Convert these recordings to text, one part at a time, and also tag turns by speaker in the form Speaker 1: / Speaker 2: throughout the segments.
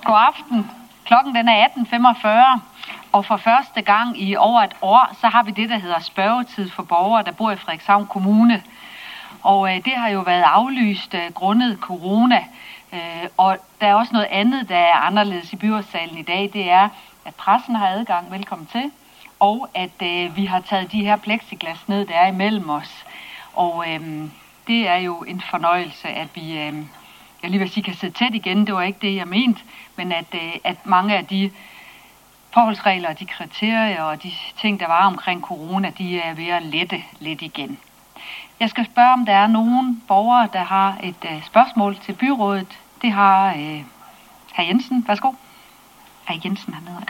Speaker 1: God aften. Klokken den er 18.45, og for første gang i over et år, så har vi det, der hedder spørgetid for borgere, der bor i Frederikshavn Kommune. Og det har jo været aflyst grundet corona. Og der er også noget andet, der er anderledes i byrådssalen i dag. Det er, at pressen har adgang, velkommen til, og at vi har taget de her plexiglas ned, der er imellem os. Og det er jo en fornøjelse, at vi, jeg lige vil sige, kan sidde tæt igen. Det var ikke det, jeg mente, men at mange af de forholdsregler, de kriterier og de ting, der var omkring corona, de er ved at lette lidt igen. Jeg skal spørge, om der er nogen borgere, der har et spørgsmål til byrådet. Det har hr. Jensen. Værsgo. Hr. Jensen hernede.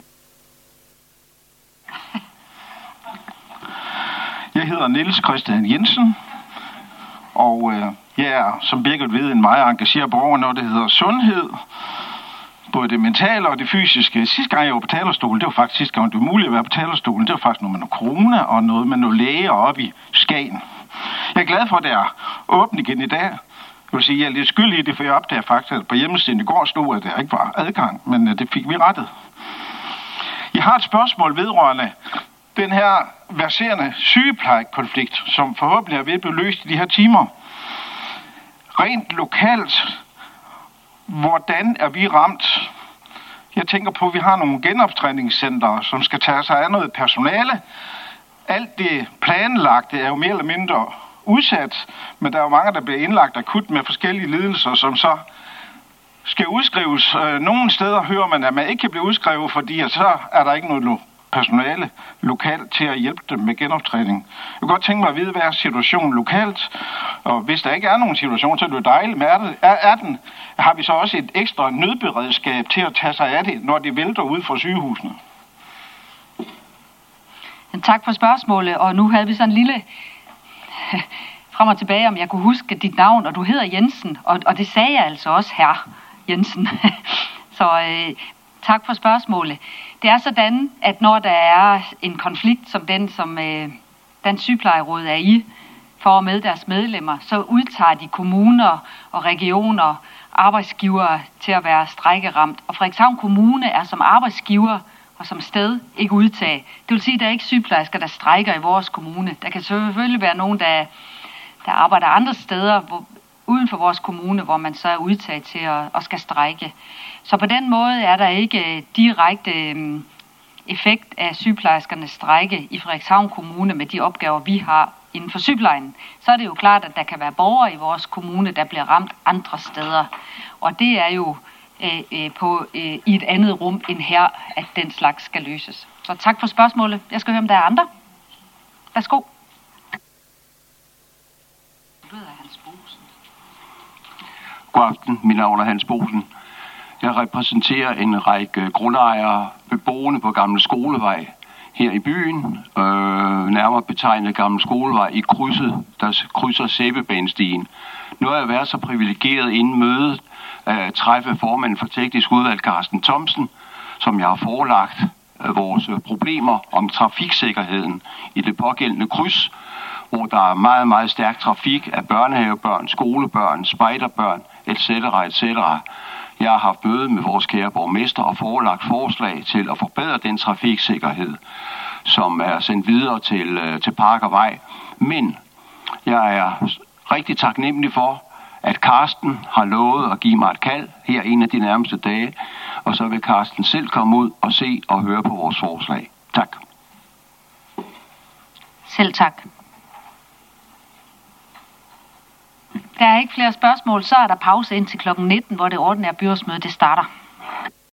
Speaker 2: Jeg hedder Niels Christian Jensen, og jeg er, som Birgit ved, en meget engageret borger, når det hedder sundhed. Både det mentale og det fysiske. Sidste gang jeg var på talerstolen, det var faktisk sidste gang, det var muligt at være på talerstolen, det var faktisk noget med noget corona og noget med noget læger oppe i Skagen. Jeg er glad for, at det er åbent igen i dag. Jeg vil sige, jeg er lidt skyldig i det, for jeg opdager faktisk, at på hjemmesiden i går stod, at der ikke var adgang, men det fik vi rettet. Jeg har et spørgsmål vedrørende den her verserende sygeplejekonflikt, som forhåbentlig er ved at blive løst i de her timer. Rent lokalt, hvordan er vi ramt? Jeg tænker på, at vi har nogle genoptræningscentre, som skal tage sig af noget personale. Alt det planlagte er jo mere eller mindre udsat, men der er jo mange, der bliver indlagt akut med forskellige lidelser, som så skal udskrives. Nogle steder hører man, at man ikke kan blive udskrevet, fordi så er der ikke noget personale lokalt til at hjælpe dem med genoptræning. Jeg kunne godt tænke mig at vide, hvad er situationen lokalt, og hvis der ikke er nogen situation, så er det jo dejligt, men har vi så også et ekstra nødberedskab til at tage sig af det, når det vælter ud fra sygehusene?
Speaker 1: Tak for spørgsmålet, og nu havde vi sådan en lille frem og tilbage, om jeg kunne huske dit navn, og du hedder Jensen, og det sagde jeg altså også, herre Jensen. Så tak for spørgsmålet. Det er sådan, at når der er en konflikt som den, som Dansk Sygeplejeråd er i, for med deres medlemmer, så udtager de kommuner og regioner, arbejdsgivere til at være strejkeramt. Og Frederikshavn Kommune er som arbejdsgiver og som sted ikke udtage. Det vil sige, at der er ikke sygeplejersker, der strejker i vores kommune. Der kan selvfølgelig være nogen, der arbejder andre steder uden for vores kommune, hvor man så er udtaget til at skal strejke. Så på den måde er der ikke direkte effekt af sygeplejerskernes strejke i Frederikshavn Kommune med de opgaver, vi har inden for sygeplejen. Så er det jo klart, at der kan være borgere i vores kommune, der bliver ramt andre steder. Og det er jo i et andet rum end her, at den slags skal løses. Så tak for spørgsmålet. Jeg skal høre, om der er andre. Værsgo.
Speaker 3: God aften, mit navn er Hans Bosen. Jeg repræsenterer en række grundejere beboende på Gamle Skolevej her i byen, nærmere betegnet Gamle Skolevej i krydset, der krydser Sæbebanestien. Nu har jeg været så privilegeret inden mødet at træffe formanden for teknisk udvalg, Carsten Thomsen, som jeg har forelagt vores problemer om trafiksikkerheden i det pågældende kryds, hvor der er meget, meget stærk trafik af børnehavebørn, skolebørn, spejderbørn, etc. etc. Jeg har haft møde med vores kære borgmester og forelagt forslag til at forbedre den trafiksikkerhed, som er sendt videre til Park og Vej. Men jeg er rigtig taknemmelig for, at Carsten har lovet at give mig et kald her en af de nærmeste dage, og så vil Carsten selv komme ud og se og høre på vores forslag. Tak.
Speaker 1: Selv tak. Der er ikke flere spørgsmål, så er der pause indtil kl. 19, hvor det ordinære byrådsmøde det starter.